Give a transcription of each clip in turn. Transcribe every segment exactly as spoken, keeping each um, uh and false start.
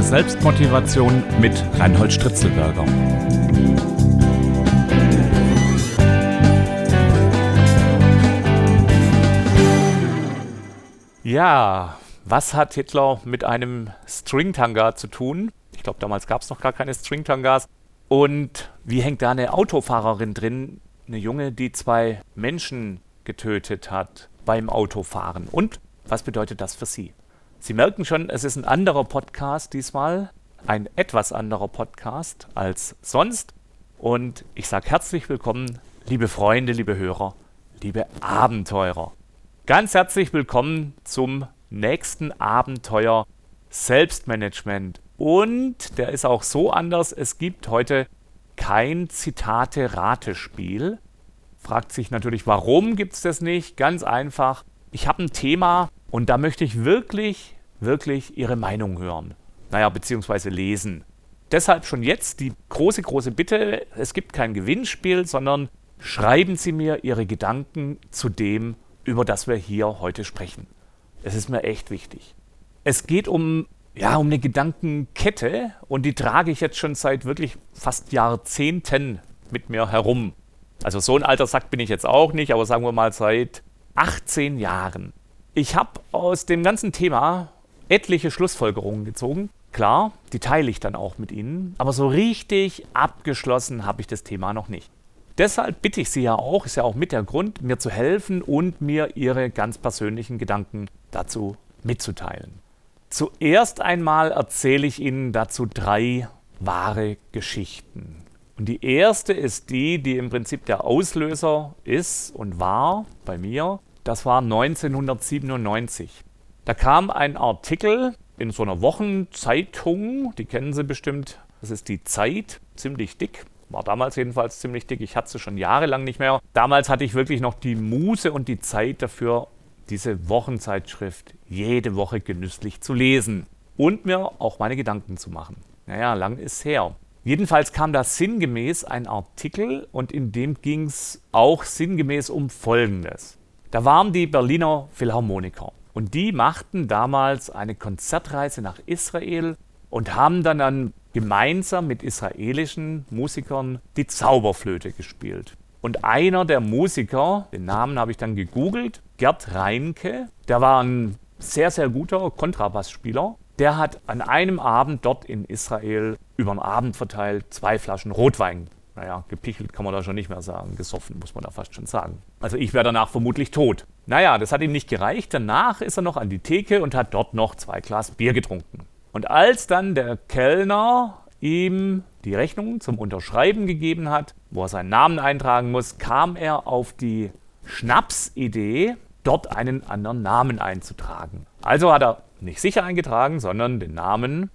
Selbstmotivation mit Reinhold Stritzelberger. Ja, was hat Hitler mit einem Stringtanga zu tun? Ich glaube, damals gab es noch gar keine Stringtangas. Und wie hängt da eine Autofahrerin drin? Eine Junge, die zwei Menschen getötet hat beim Autofahren. Und was bedeutet das für Sie? Sie merken schon, es ist ein anderer Podcast diesmal. Ein etwas anderer Podcast als sonst. Und ich sage herzlich willkommen, liebe Freunde, liebe Hörer, liebe Abenteurer. Ganz herzlich willkommen zum nächsten Abenteuer Selbstmanagement. Und der ist auch so anders, es gibt heute kein Zitate-Ratespiel. Fragt sich natürlich, warum gibt es das nicht? Ganz einfach, ich habe ein Thema und da möchte ich wirklich, wirklich Ihre Meinung hören. Naja, beziehungsweise lesen. Deshalb schon jetzt die große, große Bitte, es gibt kein Gewinnspiel, sondern schreiben Sie mir Ihre Gedanken zu dem, über das wir hier heute sprechen. Es ist mir echt wichtig. Es geht um, ja, um eine Gedankenkette und die trage ich jetzt schon seit wirklich fast Jahrzehnten mit mir herum. Also so ein alter Sack bin ich jetzt auch nicht, aber sagen wir mal seit achtzehn Jahren. Ich habe aus dem ganzen Thema etliche Schlussfolgerungen gezogen. Klar, die teile ich dann auch mit Ihnen, aber so richtig abgeschlossen habe ich das Thema noch nicht. Deshalb bitte ich Sie ja auch, ist ja auch mit der Grund, mir zu helfen und mir Ihre ganz persönlichen Gedanken dazu mitzuteilen. Zuerst einmal erzähle ich Ihnen dazu drei wahre Geschichten. Und die erste ist die, die im Prinzip der Auslöser ist und war bei mir. Das war neunzehnhundertsiebenundneunzig. Da kam ein Artikel in so einer Wochenzeitung, die kennen Sie bestimmt, das ist die Zeit, ziemlich dick. War damals jedenfalls ziemlich dick, ich hatte sie schon jahrelang nicht mehr. Damals hatte ich wirklich noch die Muße und die Zeit dafür, diese Wochenzeitschrift jede Woche genüsslich zu lesen und mir auch meine Gedanken zu machen. Naja, lang ist her. Jedenfalls kam da sinngemäß ein Artikel und in dem ging es auch sinngemäß um Folgendes. Da waren die Berliner Philharmoniker und die machten damals eine Konzertreise nach Israel und haben dann, dann gemeinsam mit israelischen Musikern die Zauberflöte gespielt. Und einer der Musiker, den Namen habe ich dann gegoogelt, Gerd Reinke, der war ein sehr, sehr guter Kontrabassspieler. Der hat an einem Abend dort in Israel über den Abend verteilt zwei Flaschen Rotwein. Naja, gepichelt kann man da schon nicht mehr sagen, gesoffen muss man da fast schon sagen. Also ich wäre danach vermutlich tot. Naja, das hat ihm nicht gereicht. Danach ist er noch an die Theke und hat dort noch zwei Glas Bier getrunken. Und als dann der Kellner ihm die Rechnung zum Unterschreiben gegeben hat, wo er seinen Namen eintragen muss, kam er auf die Schnapsidee, dort einen anderen Namen einzutragen. Also hat er nicht sicher eingetragen, sondern den Namen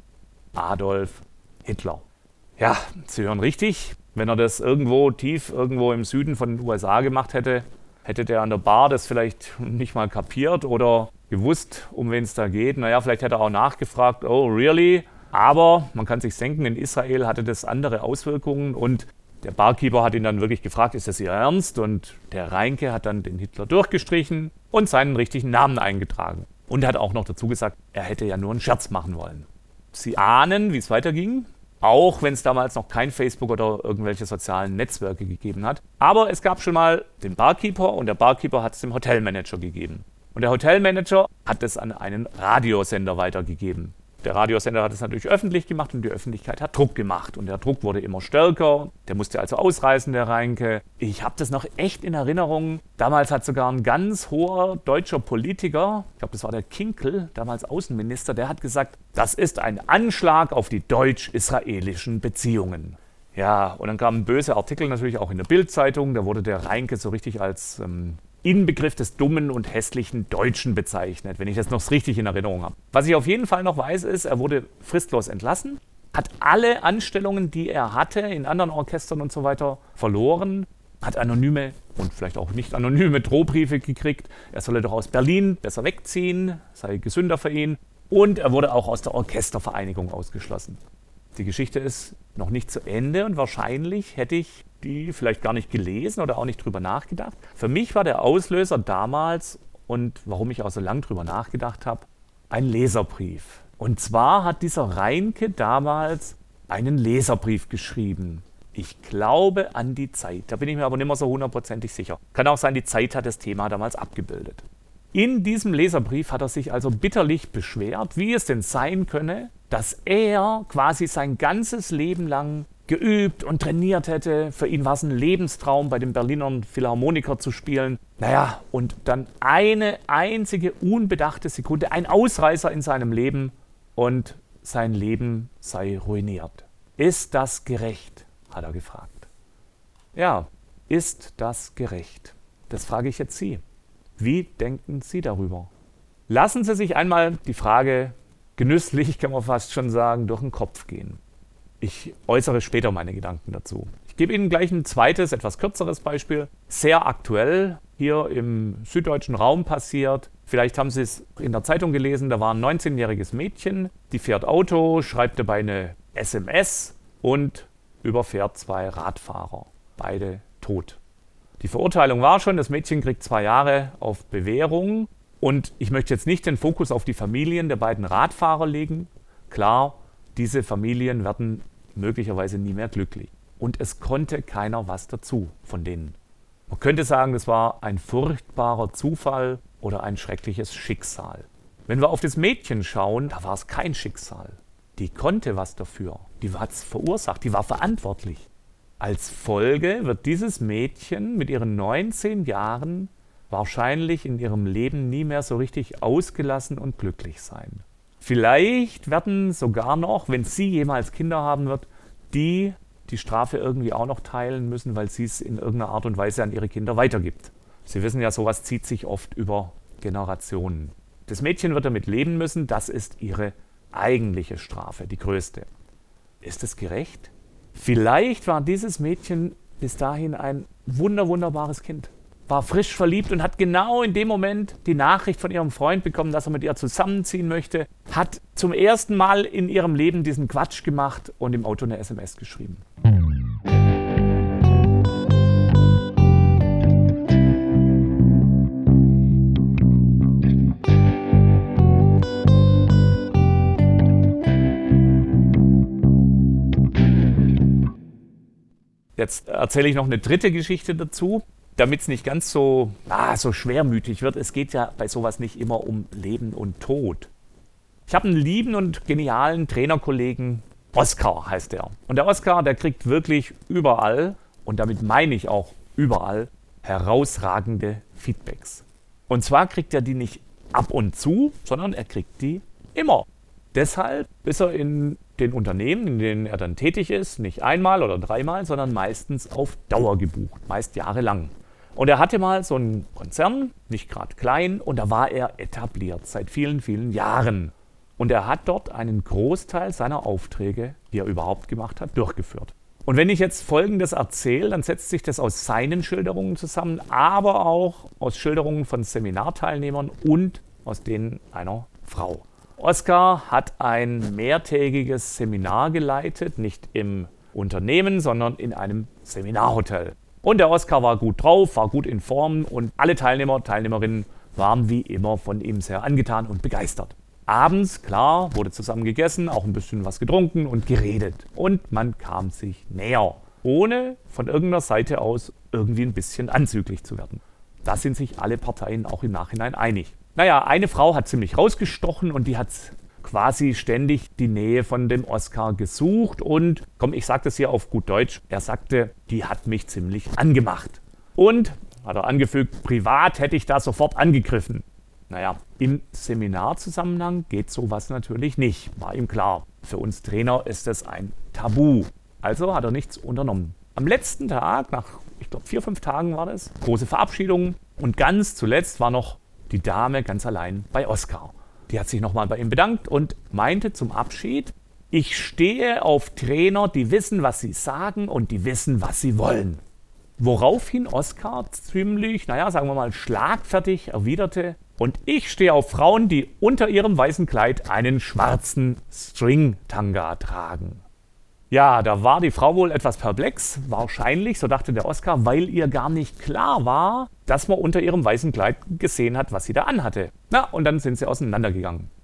Adolf Hitler. Ja, Sie hören richtig, wenn er das irgendwo tief, irgendwo im Süden von den U S A gemacht hätte, hätte der an der Bar das vielleicht nicht mal kapiert oder gewusst, um wen es da geht. Naja, vielleicht hätte er auch nachgefragt, oh really? Aber man kann sich denken, in Israel hatte das andere Auswirkungen und der Barkeeper hat ihn dann wirklich gefragt, ist das Ihr Ernst? Und der Reinke hat dann den Hitler durchgestrichen und seinen richtigen Namen eingetragen. Und er hat auch noch dazu gesagt, er hätte ja nur einen Scherz machen wollen. Sie ahnen, wie es weiterging, auch wenn es damals noch kein Facebook oder irgendwelche sozialen Netzwerke gegeben hat. Aber es gab schon mal den Barkeeper und der Barkeeper hat es dem Hotelmanager gegeben. Und der Hotelmanager hat es an einen Radiosender weitergegeben. Der Radiosender hat es natürlich öffentlich gemacht und die Öffentlichkeit hat Druck gemacht. Und der Druck wurde immer stärker. Der musste also ausreisen, der Reinke. Ich habe das noch echt in Erinnerung. Damals hat sogar ein ganz hoher deutscher Politiker, ich glaube, das war der Kinkel, damals Außenminister, der hat gesagt, das ist ein Anschlag auf die deutsch-israelischen Beziehungen. Ja, und dann kamen böse Artikel natürlich auch in der Bild-Zeitung. Da wurde der Reinke so richtig als ähm, Inbegriff des dummen und hässlichen Deutschen bezeichnet, wenn ich das noch richtig in Erinnerung habe. Was ich auf jeden Fall noch weiß, ist, er wurde fristlos entlassen, hat alle Anstellungen, die er hatte, in anderen Orchestern und so weiter, verloren, hat anonyme und vielleicht auch nicht anonyme Drohbriefe gekriegt. Er solle doch aus Berlin besser wegziehen, sei gesünder für ihn. Und er wurde auch aus der Orchestervereinigung ausgeschlossen. Die Geschichte ist noch nicht zu Ende und wahrscheinlich hätte ich die vielleicht gar nicht gelesen oder auch nicht drüber nachgedacht. Für mich war der Auslöser damals und warum ich auch so lange drüber nachgedacht habe, ein Leserbrief. Und zwar hat dieser Reinke damals einen Leserbrief geschrieben. Ich glaube an die Zeit. Da bin ich mir aber nicht mehr so hundertprozentig sicher. Kann auch sein, die Zeit hat das Thema damals abgebildet. In diesem Leserbrief hat er sich also bitterlich beschwert, wie es denn sein könne, dass er quasi sein ganzes Leben lang geübt und trainiert hätte. Für ihn war es ein Lebenstraum, bei den Berliner Philharmoniker zu spielen. Naja, und dann eine einzige unbedachte Sekunde, ein Ausreißer in seinem Leben und sein Leben sei ruiniert. Ist das gerecht? Hat er gefragt. Ja, ist das gerecht? Das frage ich jetzt Sie. Wie denken Sie darüber? Lassen Sie sich einmal die Frage genüsslich, kann man fast schon sagen, durch den Kopf gehen. Ich äußere später meine Gedanken dazu. Ich gebe Ihnen gleich ein zweites, etwas kürzeres Beispiel. Sehr aktuell, hier im süddeutschen Raum passiert. Vielleicht haben Sie es in der Zeitung gelesen, da war ein neunzehnjähriges Mädchen, die fährt Auto, schreibt dabei eine S M S und überfährt zwei Radfahrer. Beide tot. Die Verurteilung war schon, das Mädchen kriegt zwei Jahre auf Bewährung. Und ich möchte jetzt nicht den Fokus auf die Familien der beiden Radfahrer legen. Klar, diese Familien werden möglicherweise nie mehr glücklich. Und es konnte keiner was dazu von denen. Man könnte sagen, das war ein furchtbarer Zufall oder ein schreckliches Schicksal. Wenn wir auf das Mädchen schauen, da war es kein Schicksal. Die konnte was dafür. Die hat es verursacht, die war verantwortlich. Als Folge wird dieses Mädchen mit ihren neunzehn Jahren wahrscheinlich in ihrem Leben nie mehr so richtig ausgelassen und glücklich sein. Vielleicht werden sogar noch, wenn sie jemals Kinder haben wird, die die Strafe irgendwie auch noch teilen müssen, weil sie es in irgendeiner Art und Weise an ihre Kinder weitergibt. Sie wissen ja, sowas zieht sich oft über Generationen. Das Mädchen wird damit leben müssen, das ist ihre eigentliche Strafe, die größte. Ist es gerecht? Vielleicht war dieses Mädchen bis dahin ein wunder, wunderbares Kind. War frisch verliebt und hat genau in dem Moment die Nachricht von ihrem Freund bekommen, dass er mit ihr zusammenziehen möchte. Hat zum ersten Mal in ihrem Leben diesen Quatsch gemacht und im Auto eine S M S geschrieben. Jetzt erzähle ich noch eine dritte Geschichte dazu, damit es nicht ganz so, ah, so schwermütig wird. Es geht ja bei sowas nicht immer um Leben und Tod. Ich habe einen lieben und genialen Trainerkollegen, Oskar heißt er. Und der Oskar, der kriegt wirklich überall, und damit meine ich auch überall, herausragende Feedbacks. Und zwar kriegt er die nicht ab und zu, sondern er kriegt die immer. Deshalb ist er in den Unternehmen, in denen er dann tätig ist, nicht einmal oder dreimal, sondern meistens auf Dauer gebucht, meist jahrelang. Und er hatte mal so einen Konzern, nicht gerade klein, und da war er etabliert seit vielen, vielen Jahren. Und er hat dort einen Großteil seiner Aufträge, die er überhaupt gemacht hat, durchgeführt. Und wenn ich jetzt Folgendes erzähle, dann setzt sich das aus seinen Schilderungen zusammen, aber auch aus Schilderungen von Seminarteilnehmern und aus denen einer Frau. Oskar hat ein mehrtägiges Seminar geleitet, nicht im Unternehmen, sondern in einem Seminarhotel. Und der Oskar war gut drauf, war gut in Form und alle Teilnehmer und Teilnehmerinnen waren wie immer von ihm sehr angetan und begeistert. Abends, klar, wurde zusammen gegessen, auch ein bisschen was getrunken und geredet. Und man kam sich näher, ohne von irgendeiner Seite aus irgendwie ein bisschen anzüglich zu werden. Da sind sich alle Parteien auch im Nachhinein einig. Naja, eine Frau hat ziemlich rausgestochen und die hat quasi ständig die Nähe von dem Oskar gesucht. Und, komm, ich sage das hier auf gut Deutsch, er sagte, die hat mich ziemlich angemacht. Und, hat er angefügt, privat hätte ich da sofort angegriffen. Naja, im Seminarzusammenhang geht sowas natürlich nicht, war ihm klar. Für uns Trainer ist das ein Tabu. Also hat er nichts unternommen. Am letzten Tag, nach, ich glaube, vier, fünf Tagen war das, große Verabschiedung. Und ganz zuletzt war noch die Dame ganz allein bei Oskar. Die hat sich nochmal bei ihm bedankt und meinte zum Abschied, ich stehe auf Trainer, die wissen, was sie sagen und die wissen, was sie wollen. Woraufhin Oskar ziemlich, naja, sagen wir mal, schlagfertig erwiderte, und ich stehe auf Frauen, die unter ihrem weißen Kleid einen schwarzen String-Tanga tragen. Ja, da war die Frau wohl etwas perplex, wahrscheinlich, so dachte der Oskar, weil ihr gar nicht klar war, dass man unter ihrem weißen Kleid gesehen hat, was sie da anhatte. Na, und dann sind sie auseinandergegangen.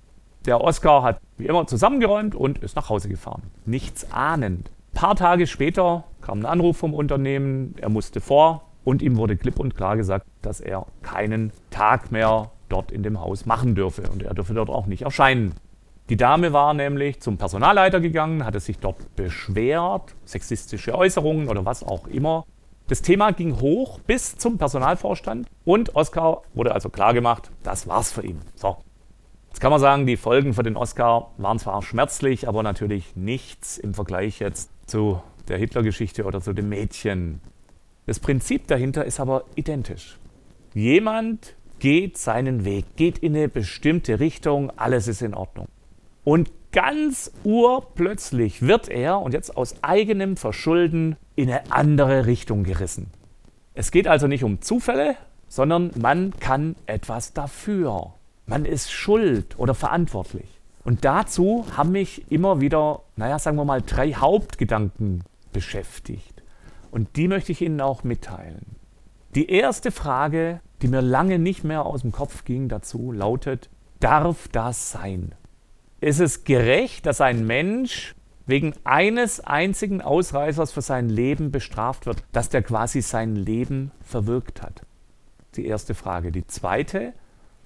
Der Oscar hat wie immer zusammengeräumt und ist nach Hause gefahren. Nichts ahnend. Ein paar Tage später kam ein Anruf vom Unternehmen, er musste vor und ihm wurde klipp und klar gesagt, dass er keinen Tag mehr dort in dem Haus machen dürfe und er dürfe dort auch nicht erscheinen. Die Dame war nämlich zum Personalleiter gegangen, hatte sich dort beschwert, sexistische Äußerungen oder was auch immer. Das Thema ging hoch bis zum Personalvorstand und Oscar wurde also klargemacht, das war's für ihn. So. Jetzt kann man sagen, die Folgen für den Oscar waren zwar schmerzlich, aber natürlich nichts im Vergleich jetzt zu der Hitler-Geschichte oder zu dem Mädchen. Das Prinzip dahinter ist aber identisch. Jemand geht seinen Weg, geht in eine bestimmte Richtung, alles ist in Ordnung. Und ganz urplötzlich wird er, und jetzt aus eigenem Verschulden, in eine andere Richtung gerissen. Es geht also nicht um Zufälle, sondern man kann etwas dafür. Man ist schuld oder verantwortlich. Und dazu haben mich immer wieder, naja, sagen wir mal, drei Hauptgedanken beschäftigt. Und die möchte ich Ihnen auch mitteilen. Die erste Frage, die mir lange nicht mehr aus dem Kopf ging dazu, lautet, darf das sein? Ist es gerecht, dass ein Mensch wegen eines einzigen Ausreißers für sein Leben bestraft wird, dass der quasi sein Leben verwirkt hat? Die erste Frage. Die zweite,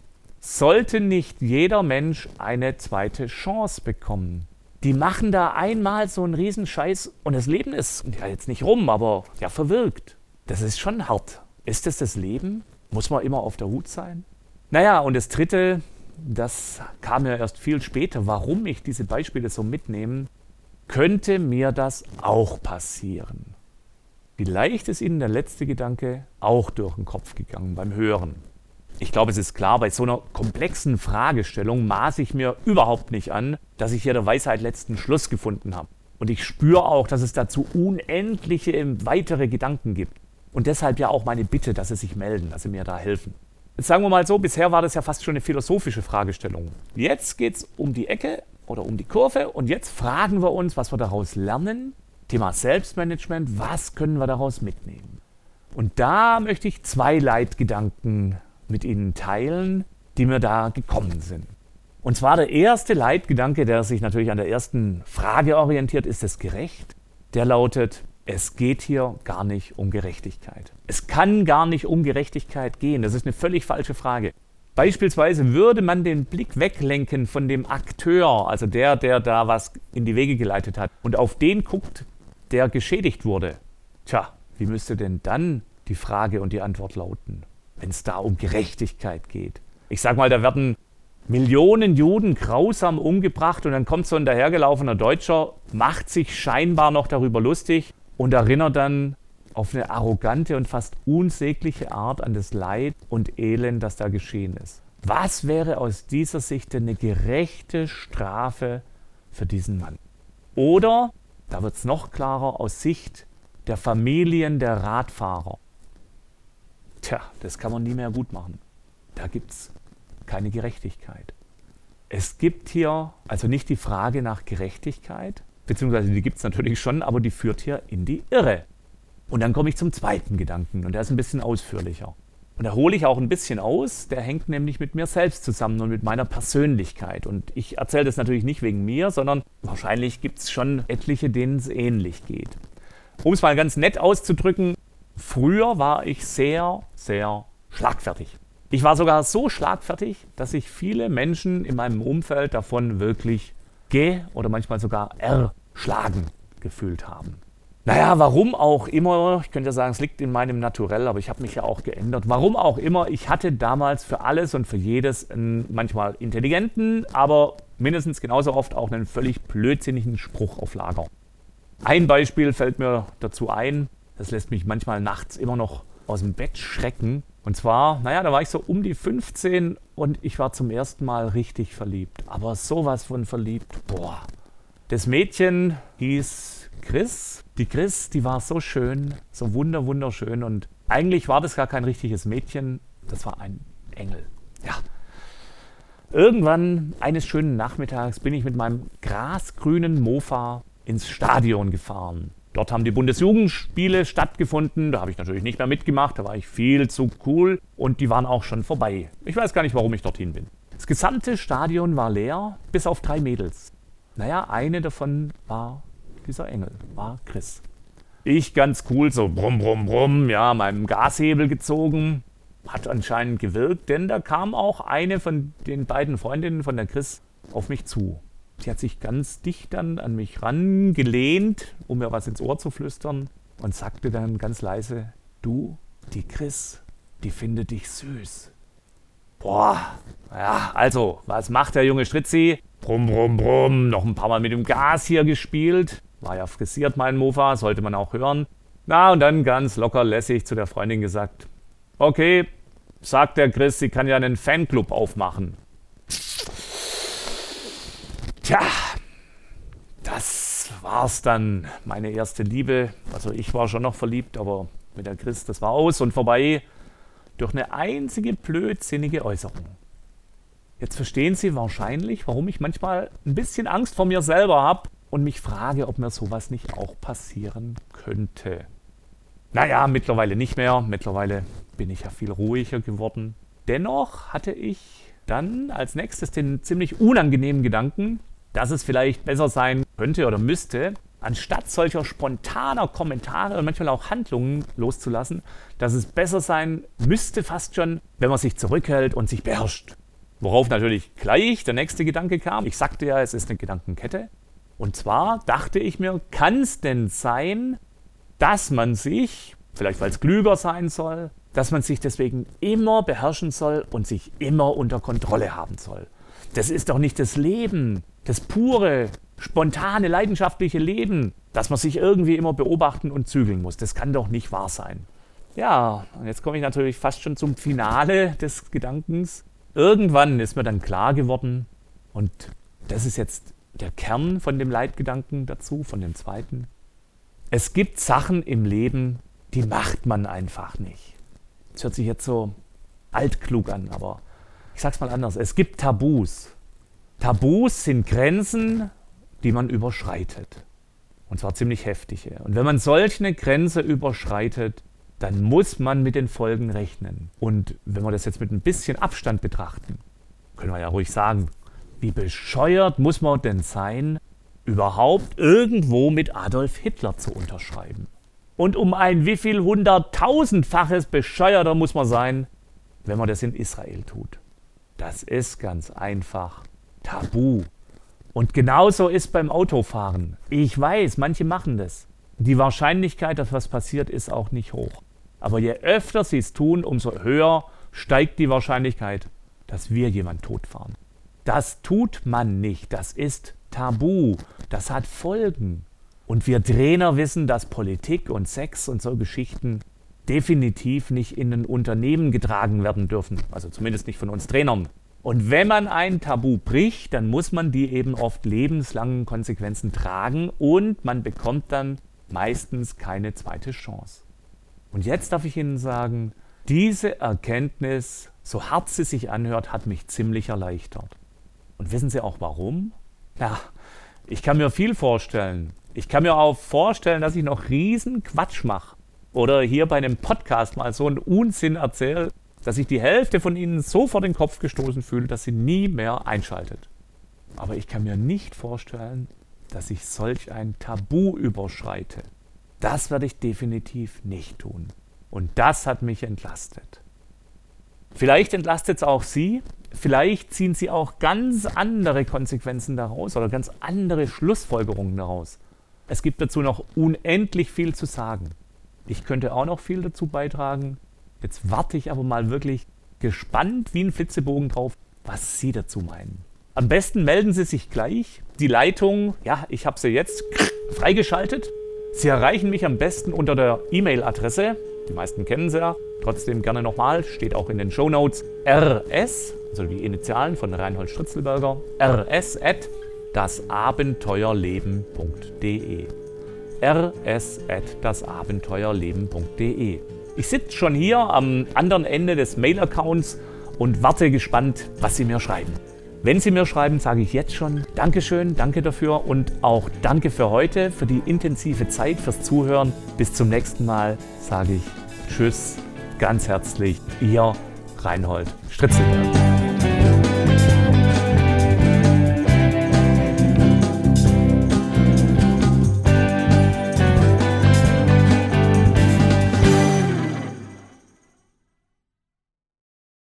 sollte nicht jeder Mensch eine zweite Chance bekommen? Die machen da einmal so einen Riesenscheiß und das Leben ist ja jetzt nicht rum, aber ja verwirkt. Das ist schon hart. Ist das das Leben? Muss man immer auf der Hut sein? Naja, und das dritte, das kam ja erst viel später, warum ich diese Beispiele so mitnehme, könnte mir das auch passieren. Vielleicht ist Ihnen der letzte Gedanke auch durch den Kopf gegangen beim Hören. Ich glaube, es ist klar, bei so einer komplexen Fragestellung maße ich mir überhaupt nicht an, dass ich hier der Weisheit letzten Schluss gefunden habe. Und ich spüre auch, dass es dazu unendliche weitere Gedanken gibt. Und deshalb ja auch meine Bitte, dass Sie sich melden, dass Sie mir da helfen. Jetzt sagen wir mal so, bisher war das ja fast schon eine philosophische Fragestellung. Jetzt geht es um die Ecke oder um die Kurve und jetzt fragen wir uns, was wir daraus lernen. Thema Selbstmanagement, was können wir daraus mitnehmen? Und da möchte ich zwei Leitgedanken mit Ihnen teilen, die mir da gekommen sind. Und zwar der erste Leitgedanke, der sich natürlich an der ersten Frage orientiert, ist es gerecht? Der lautet, es geht hier gar nicht um Gerechtigkeit. Es kann gar nicht um Gerechtigkeit gehen. Das ist eine völlig falsche Frage. Beispielsweise würde man den Blick weglenken von dem Akteur, also der, der da was in die Wege geleitet hat, und auf den guckt, der geschädigt wurde. Tja, wie müsste denn dann die Frage und die Antwort lauten, wenn es da um Gerechtigkeit geht? Ich sag mal, da werden Millionen Juden grausam umgebracht und dann kommt so ein dahergelaufener Deutscher, macht sich scheinbar noch darüber lustig und erinnert dann auf eine arrogante und fast unsägliche Art an das Leid und Elend, das da geschehen ist. Was wäre aus dieser Sicht denn eine gerechte Strafe für diesen Mann? Oder, da wird es noch klarer, aus Sicht der Familien der Radfahrer. Tja, das kann man nie mehr gut machen. Da gibt es keine Gerechtigkeit. Es gibt hier also nicht die Frage nach Gerechtigkeit, beziehungsweise die gibt es natürlich schon, aber die führt hier in die Irre. Und dann komme ich zum zweiten Gedanken und der ist ein bisschen ausführlicher. Und da hole ich auch ein bisschen aus, der hängt nämlich mit mir selbst zusammen und mit meiner Persönlichkeit. Und ich erzähle das natürlich nicht wegen mir, sondern wahrscheinlich gibt es schon etliche, denen es ähnlich geht. Um es mal ganz nett auszudrücken, früher war ich sehr, sehr schlagfertig. Ich war sogar so schlagfertig, dass sich viele Menschen in meinem Umfeld davon wirklich ge- oder manchmal sogar erschlagen gefühlt haben. Naja, warum auch immer, ich könnte ja sagen, es liegt in meinem Naturell, aber ich habe mich ja auch geändert. Warum auch immer, ich hatte damals für alles und für jedes einen manchmal intelligenten, aber mindestens genauso oft auch einen völlig blödsinnigen Spruch auf Lager. Ein Beispiel fällt mir dazu ein, das lässt mich manchmal nachts immer noch aus dem Bett schrecken. Und zwar, naja, da war ich so um die fünfzehn und ich war zum ersten Mal richtig verliebt. Aber sowas von verliebt, boah. Das Mädchen hieß Chris. Die Chris, die war so schön, so wunder, wunderschön. Und eigentlich war das gar kein richtiges Mädchen, das war ein Engel. Ja. Irgendwann, eines schönen Nachmittags, bin ich mit meinem grasgrünen Mofa ins Stadion gefahren. Dort haben die Bundesjugendspiele stattgefunden. Da habe ich natürlich nicht mehr mitgemacht, da war ich viel zu cool und die waren auch schon vorbei. Ich weiß gar nicht, warum ich dorthin bin. Das gesamte Stadion war leer, bis auf drei Mädels. Naja, eine davon war dieser Engel, war Chris. Ich ganz cool, so brumm, brumm, brumm, ja, meinem Gashebel gezogen. Hat anscheinend gewirkt, denn da kam auch eine von den beiden Freundinnen von der Chris auf mich zu. Sie hat sich ganz dicht dann an mich rangelehnt, um mir was ins Ohr zu flüstern und sagte dann ganz leise, du, die Chris, die findet dich süß. Boah, ja, also, was macht der junge Stritzi? Brumm, brumm, brumm, noch ein paar Mal mit dem Gas hier gespielt. War ja frisiert, mein Mofa, sollte man auch hören. Na, und dann ganz locker lässig zu der Freundin gesagt, okay, sagt der Chris, sie kann ja einen Fanclub aufmachen. Tja, das war's dann, meine erste Liebe. Also ich war schon noch verliebt, aber mit der Chris, das war aus und vorbei durch eine einzige blödsinnige Äußerung. Jetzt verstehen Sie wahrscheinlich, warum ich manchmal ein bisschen Angst vor mir selber habe und mich frage, ob mir sowas nicht auch passieren könnte. Naja, mittlerweile nicht mehr. Mittlerweile bin ich ja viel ruhiger geworden. Dennoch hatte ich dann als nächstes den ziemlich unangenehmen Gedanken, dass es vielleicht besser sein könnte oder müsste, anstatt solcher spontaner Kommentare und manchmal auch Handlungen loszulassen, dass es besser sein müsste fast schon, wenn man sich zurückhält und sich beherrscht. Worauf natürlich gleich der nächste Gedanke kam. Ich sagte ja, es ist eine Gedankenkette. Und zwar dachte ich mir, kann es denn sein, dass man sich, vielleicht weil es klüger sein soll, dass man sich deswegen immer beherrschen soll und sich immer unter Kontrolle haben soll. Das ist doch nicht das Leben, das pure, spontane, leidenschaftliche Leben, dass man sich irgendwie immer beobachten und zügeln muss. Das kann doch nicht wahr sein. Ja, und jetzt komme ich natürlich fast schon zum Finale des Gedankens. Irgendwann ist mir dann klar geworden, und das ist jetzt der Kern von dem Leitgedanken dazu, von dem zweiten. Es gibt Sachen im Leben, die macht man einfach nicht. Das hört sich jetzt so altklug an, aber ich sag's mal anders. Es gibt Tabus. Tabus sind Grenzen, die man überschreitet. Und zwar ziemlich heftige. Und wenn man solch eine Grenze überschreitet, dann muss man mit den Folgen rechnen. Und wenn wir das jetzt mit ein bisschen Abstand betrachten, können wir ja ruhig sagen, wie bescheuert muss man denn sein, überhaupt irgendwo mit Adolf Hitler zu unterschreiben? Und um ein wie viel hunderttausendfaches bescheuerter muss man sein, wenn man das in Israel tut. Das ist ganz einfach tabu. Und genauso ist beim Autofahren. Ich weiß, manche machen das. Die Wahrscheinlichkeit, dass was passiert, ist auch nicht hoch. Aber je öfter sie es tun, umso höher steigt die Wahrscheinlichkeit, dass wir jemanden totfahren. Das tut man nicht. Das ist tabu. Das hat Folgen. Und wir Trainer wissen, dass Politik und Sex und so Geschichten definitiv nicht in ein Unternehmen getragen werden dürfen. Also zumindest nicht von uns Trainern. Und wenn man ein Tabu bricht, dann muss man die eben oft lebenslangen Konsequenzen tragen und man bekommt dann meistens keine zweite Chance. Und jetzt darf ich Ihnen sagen, diese Erkenntnis, so hart sie sich anhört, hat mich ziemlich erleichtert. Und wissen Sie auch warum? Ja, ich kann mir viel vorstellen. Ich kann mir auch vorstellen, dass ich noch riesen Quatsch mache. Oder hier bei einem Podcast mal so einen Unsinn erzähle, dass sich die Hälfte von Ihnen so vor den Kopf gestoßen fühlt, dass sie nie mehr einschaltet. Aber ich kann mir nicht vorstellen, dass ich solch ein Tabu überschreite. Das werde ich definitiv nicht tun. Und das hat mich entlastet. Vielleicht entlastet es auch Sie. Vielleicht ziehen Sie auch ganz andere Konsequenzen daraus oder ganz andere Schlussfolgerungen daraus. Es gibt dazu noch unendlich viel zu sagen. Ich könnte auch noch viel dazu beitragen. Jetzt warte ich aber mal wirklich gespannt wie ein Flitzebogen drauf, was Sie dazu meinen. Am besten melden Sie sich gleich. Die Leitung, ja, ich habe sie jetzt freigeschaltet. Sie erreichen mich am besten unter der E-Mail-Adresse. Die meisten kennen sie ja. Trotzdem gerne nochmal, steht auch in den Shownotes. rs, also die Initialen von Reinhold Stritzelberger, rs at dasabenteuerleben punkt de. rs at dasabenteuerleben punkt de. Ich sitze schon hier am anderen Ende des Mail-Accounts und warte gespannt, was Sie mir schreiben. Wenn Sie mir schreiben, sage ich jetzt schon Dankeschön, danke dafür und auch danke für heute, für die intensive Zeit, fürs Zuhören. Bis zum nächsten Mal sage ich Tschüss, ganz herzlich, Ihr Reinhold Stritzelberger.